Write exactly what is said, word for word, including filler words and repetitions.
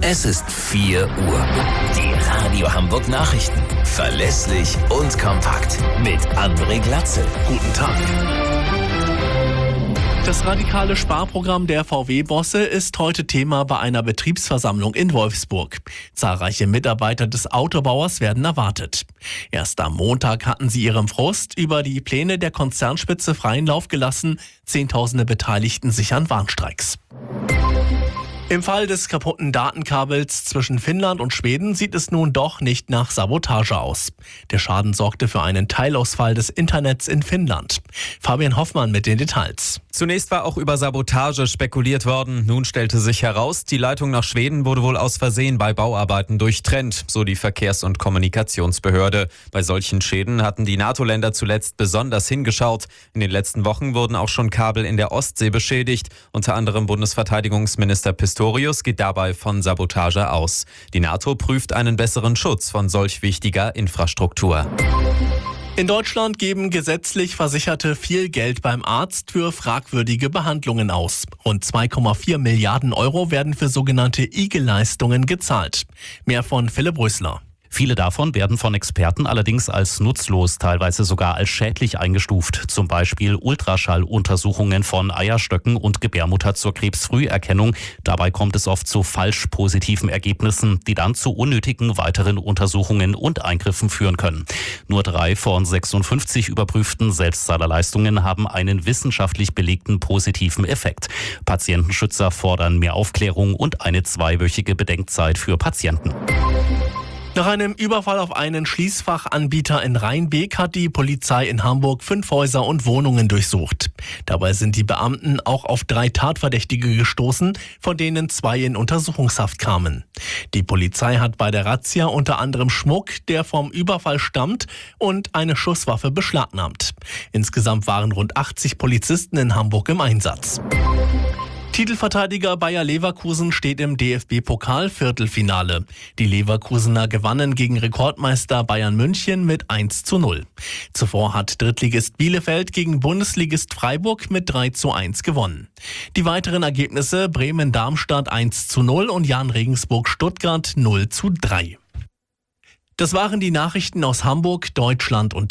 Es ist vier Uhr. Die Radio Hamburg Nachrichten. Verlässlich und kompakt. Mit André Glatzel. Guten Tag. Das radikale Sparprogramm der V W-Bosse ist heute Thema bei einer Betriebsversammlung in Wolfsburg. Zahlreiche Mitarbeiter des Autobauers werden erwartet. Erst am Montag hatten sie ihrem Frust über die Pläne der Konzernspitze freien Lauf gelassen. Zehntausende beteiligten sich an Warnstreiks. Im Fall des kaputten Datenkabels zwischen Finnland und Schweden sieht es nun doch nicht nach Sabotage aus. Der Schaden sorgte für einen Teilausfall des Internets in Finnland. Fabian Hoffmann mit den Details. Zunächst war auch über Sabotage spekuliert worden. Nun stellte sich heraus, die Leitung nach Schweden wurde wohl aus Versehen bei Bauarbeiten durchtrennt, so die Verkehrs- und Kommunikationsbehörde. Bei solchen Schäden hatten die NATO-Länder zuletzt besonders hingeschaut. In den letzten Wochen wurden auch schon Kabel in der Ostsee beschädigt. Unter anderem Bundesverteidigungsminister Pistorius geht dabei von Sabotage aus. Die NATO prüft einen besseren Schutz von solch wichtiger Infrastruktur. In Deutschland geben gesetzlich Versicherte viel Geld beim Arzt für fragwürdige Behandlungen aus. Rund zwei Komma vier Milliarden Euro werden für sogenannte I G E-Leistungen gezahlt. Mehr von Philipp Rösler. Viele davon werden von Experten allerdings als nutzlos, teilweise sogar als schädlich eingestuft. Zum Beispiel Ultraschalluntersuchungen von Eierstöcken und Gebärmutter zur Krebsfrüherkennung. Dabei kommt es oft zu falsch positiven Ergebnissen, die dann zu unnötigen weiteren Untersuchungen und Eingriffen führen können. Nur drei von sechsundfünfzig überprüften Selbstzahlerleistungen haben einen wissenschaftlich belegten positiven Effekt. Patientenschützer fordern mehr Aufklärung und eine zweiwöchige Bedenkzeit für Patienten. Nach einem Überfall auf einen Schließfachanbieter in Rheinbeek hat die Polizei in Hamburg fünf Häuser und Wohnungen durchsucht. Dabei sind die Beamten auch auf drei Tatverdächtige gestoßen, von denen zwei in Untersuchungshaft kamen. Die Polizei hat bei der Razzia unter anderem Schmuck, der vom Überfall stammt, und eine Schusswaffe beschlagnahmt. Insgesamt waren rund achtzig Polizisten in Hamburg im Einsatz. Titelverteidiger Bayer Leverkusen steht im D F B-Pokal-Viertelfinale. Die Leverkusener gewannen gegen Rekordmeister Bayern München mit eins zu null. Zuvor hat Drittligist Bielefeld gegen Bundesligist Freiburg mit drei zu eins gewonnen. Die weiteren Ergebnisse: Bremen-Darmstadt eins zu null und Jahn-Regensburg-Stuttgart null zu drei. Das waren die Nachrichten aus Hamburg, Deutschland und